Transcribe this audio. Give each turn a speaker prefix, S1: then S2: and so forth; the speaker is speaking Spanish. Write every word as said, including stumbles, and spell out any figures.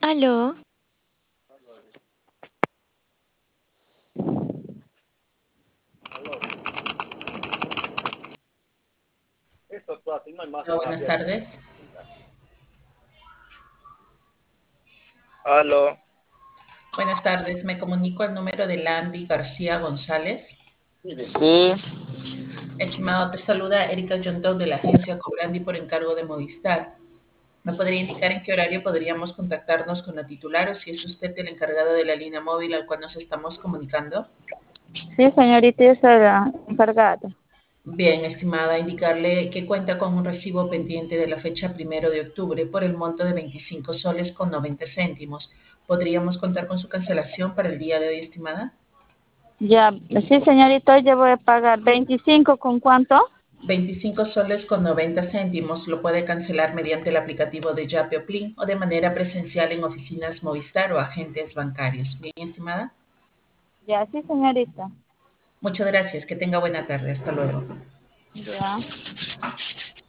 S1: Aló,
S2: Hola, buenas tardes.
S3: Aló,
S2: Buenas tardes, me comunico al número de Landy García González.
S3: sí,
S2: Estimado, te saluda Erika Yontov de la agencia Cobrandi por encargo de Movistar. ¿Me podría indicar en qué horario podríamos contactarnos con la titular o si es usted el encargado de la línea móvil al cual nos estamos comunicando?
S3: sí, señorita, yo soy la encargada.
S2: Bien, estimada, indicarle que cuenta con un recibo pendiente de la fecha primero de octubre por el monto de veinticinco soles con noventa céntimos. ¿Podríamos contar con su cancelación para el día de hoy, estimada?
S3: Ya, sí, señorita, hoy yo voy a pagar veinticinco, ¿con cuánto?
S2: veinticinco soles con noventa céntimos. Lo puede cancelar mediante el aplicativo de Yape o Plin o de manera presencial en oficinas Movistar o agentes bancarios. Bien, estimada.
S3: Ya, sí, señorita.
S2: Muchas gracias. Que tenga buena tarde. Hasta luego.
S3: Ya.